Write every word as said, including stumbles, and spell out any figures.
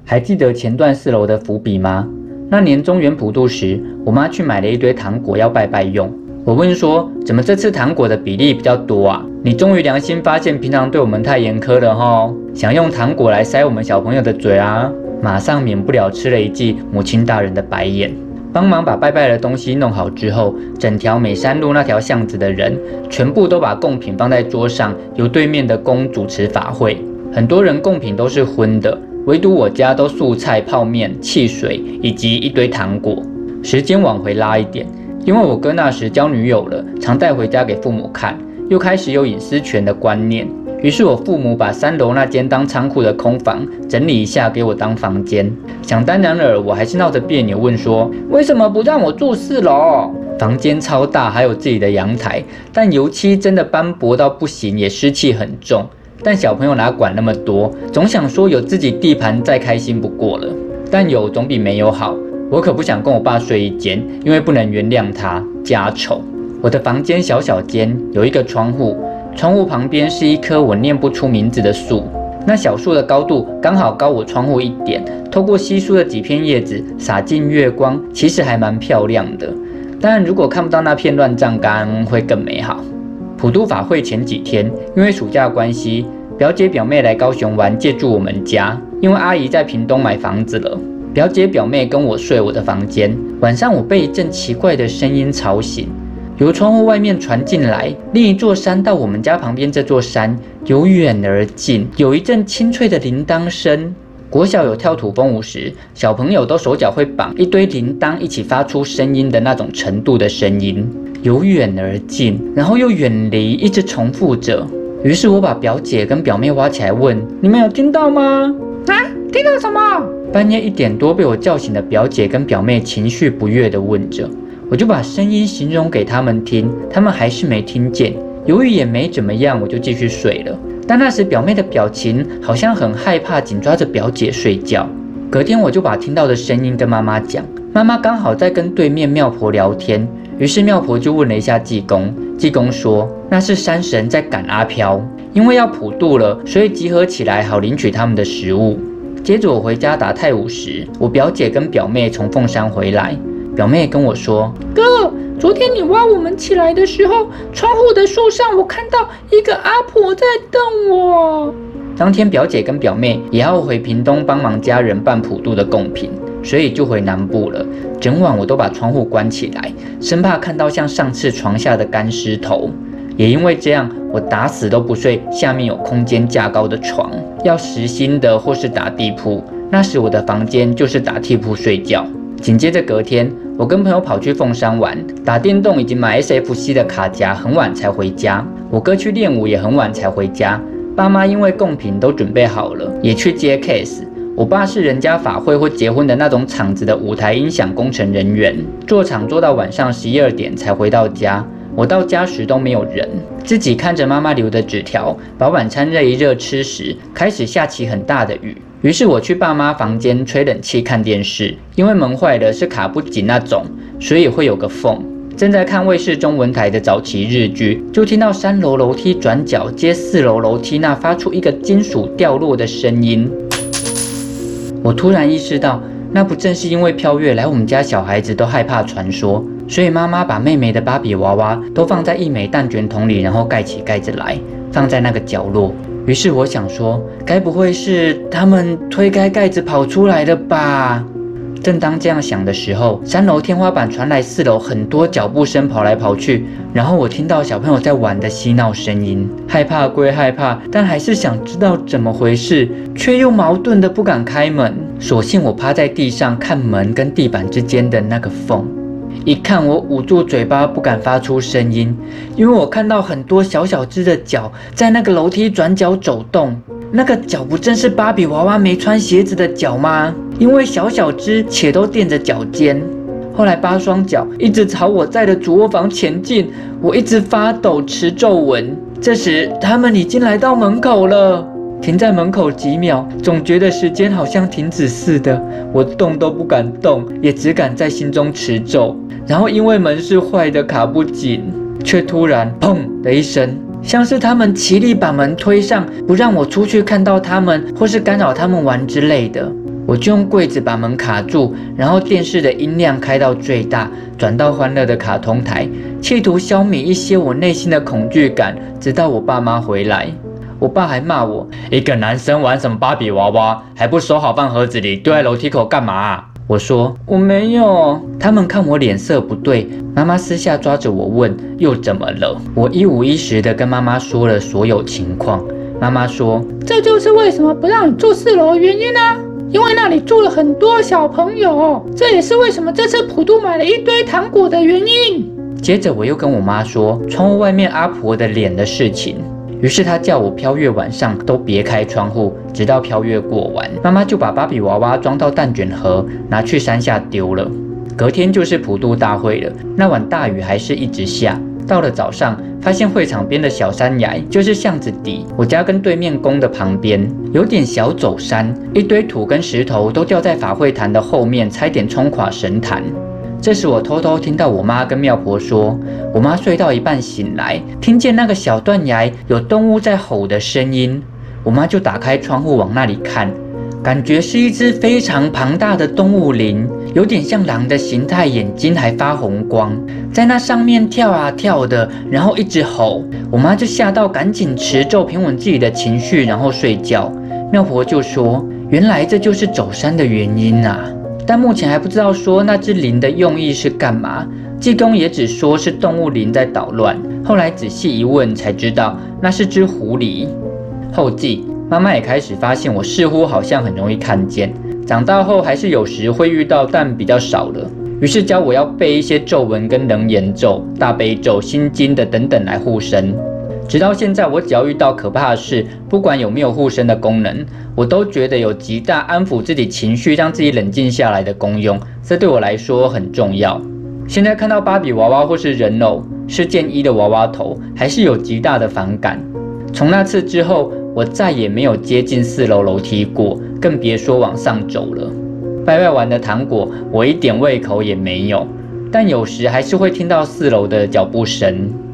还记得前段四楼的伏笔吗？那年中元普渡时，我妈去买了一堆糖果要拜拜用。我问说，怎么这次糖果的比例比较多啊？你终于良心发现平常对我们太严苛了齁，想用糖果来塞我们小朋友的嘴啊？马上免不了吃了一记母亲大人的白眼。帮忙把拜拜的东西弄好之后，整条美山路那条巷子的人全部都把贡品放在桌上，由对面的公主持法会。很多人贡品都是荤的，唯独我家都素菜、泡面、汽水以及一堆糖果。时间往回拉一点，因为我哥那时交女友了，常带回家给父母看，又开始有隐私权的观念。于是我父母把三楼那间当仓库的空房整理一下给我当房间。想当然尔，我还是闹着别扭问说，为什么不让我住四楼？房间超大，还有自己的阳台，但油漆真的斑驳到不行，也湿气很重。但小朋友哪管那么多，总想说有自己地盘再开心不过了。但有总比没有好，我可不想跟我爸睡一间，因为不能原谅他家丑。我的房间小小间，有一个窗户，窗户旁边是一棵我念不出名字的树，那小树的高度刚好高我窗户一点，透过稀疏的几片叶子洒进月光，其实还蛮漂亮的。但如果看不到那片乱葬岗，会更美好。普渡法会前几天，因为暑假关系，表姐表妹来高雄玩，借住我们家，因为阿姨在屏东买房子了。表姐表妹跟我睡我的房间，晚上我被一阵奇怪的声音吵醒，由窗户外面传进来，另一座山到我们家旁边这座山，由远而近，有一阵清脆的铃铛声。国小有跳土风舞时，小朋友都手脚会绑一堆铃铛，一起发出声音的那种程度的声音，由远而近，然后又远离，一直重复着。于是我把表姐跟表妹挖起来问，你们有听到吗？ 啊，听到什么？ 半夜一点多被我叫醒的表姐跟表妹情绪不悦地问着，我就把声音形容给他们听，他们还是没听见。由于也没怎么样，我就继续睡了。但那时表妹的表情好像很害怕，紧抓着表姐睡觉。隔天我就把听到的声音跟妈妈讲，妈妈刚好在跟对面庙婆聊天，于是庙婆就问了一下济公，济公说那是山神在赶阿飘，因为要普渡了，所以集合起来好领取他们的食物。接着我回家打太午时，我表姐跟表妹从凤山回来，表妹跟我说， 哥，昨天你挖我们起来的时候，窗户的树上我看到一个阿婆在瞪我。 当天表姐跟表妹也要回屏东帮忙家人办普渡的贡品，所以就回南部了。整晚我都把窗户关起来，生怕看到像上次床下的干尸头。也因为这样，我打死都不睡下面有空间架高的床，要实心的或是打地铺。那时我的房间就是打地铺睡觉。紧接着隔天，我跟朋友跑去凤山玩，打电动以及买 S F C 的卡夹，很晚才回家。我哥去练舞也很晚才回家。爸妈因为贡品都准备好了，也去接 case。我爸是人家法会或结婚的那种场子的舞台音响工程人员，做场做到晚上十一二点才回到家。我到家时都没有人，自己看着妈妈留的纸条，把晚餐热一热吃时，开始下起很大的雨。于是我去爸妈房间吹冷气看电视，因为门坏了是卡不紧那种，所以会有个缝。正在看卫视中文台的早期日剧，就听到三楼楼梯转角接四楼楼梯那发出一个金属掉落的声音。我突然意识到，那不正是因为飘月来我们家小孩子都害怕传说，所以妈妈把妹妹的芭比娃娃都放在一枚蛋卷筒里，然后盖起盖子来，放在那个角落。于是我想说，该不会是他们推开盖子跑出来了吧？正当这样想的时候，三楼天花板传来四楼很多脚步声跑来跑去，然后我听到小朋友在玩的嬉闹声音。害怕归害怕，但还是想知道怎么回事，却又矛盾的不敢开门。索性我趴在地上看门跟地板之间的那个缝。一看我捂住嘴巴不敢发出声音，因为我看到很多小小只的脚在那个楼梯转角走动。那个脚不正是芭比娃娃没穿鞋子的脚吗？因为小小只且都垫着脚尖。后来八双脚一直朝我在的主卧房前进，我一直发抖持皱纹。这时他们已经来到门口了，停在门口几秒，总觉得时间好像停止似的。我动都不敢动，也只敢在心中持咒。然后因为门是坏的卡不紧，却突然砰的一声，像是他们齐力把门推上，不让我出去看到他们，或是干扰他们玩之类的。 我就用柜子把门卡住，然后电视的音量开到最大，转到欢乐的卡通台，企图消弭一些我内心的恐惧感，直到我爸妈回来。我爸还骂我，一个男生玩什么芭比娃娃，还不收好放盒子里，丢在楼梯口干嘛啊？我说我没有。他们看我脸色不对，妈妈私下抓着我问又怎么了。我一五一十的跟妈妈说了所有情况。妈妈说， 这就是为什么不让你住四楼的原因啊，因为那里住了很多小朋友，这也是为什么这次普渡买了一堆糖果的原因。 接着我又跟我妈说窗户外面阿婆的脸的事情。于是他叫我飘月晚上都别开窗户，直到飘月过完，妈妈就把芭比娃娃装到蛋卷盒，拿去山下丢了。隔天就是普渡大会了，那晚大雨还是一直下。到了早上，发现会场边的小山崖就是巷子底，我家跟对面宫的旁边，有点小走山，一堆土跟石头都掉在法会坛的后面，差点冲垮神坛。这时我偷偷听到我妈跟庙婆说，我妈睡到一半醒来，听见那个小断崖有动物在吼的声音，我妈就打开窗户往那里看，感觉是一只非常庞大的动物灵，有点像狼的形态，眼睛还发红光，在那上面跳啊跳的，然后一直吼。我妈就吓到赶紧持咒平稳自己的情绪，然后睡觉。庙婆就说，原来这就是走山的原因啊，但目前还不知道说那只灵的用意是干嘛，济公也只说是动物灵在捣乱，后来仔细一问才知道那是只狐狸。后记，妈妈也开始发现我似乎好像很容易看见，长大后还是有时会遇到，但比较少了。于是教我要背一些咒文跟楞严咒、大悲咒、心经的等等来护身。直到现在，我只要遇到可怕的事，不管有没有护身的功能，我都觉得有极大安抚自己情绪、让自己冷静下来的功用，这对我来说很重要。现在看到芭比娃娃或是人偶、是件衣的娃娃头，还是有极大的反感。从那次之后，我再也没有接近四楼楼梯过，更别说往上走了。拜拜完的糖果，我一点胃口也没有，但有时还是会听到四楼的脚步声。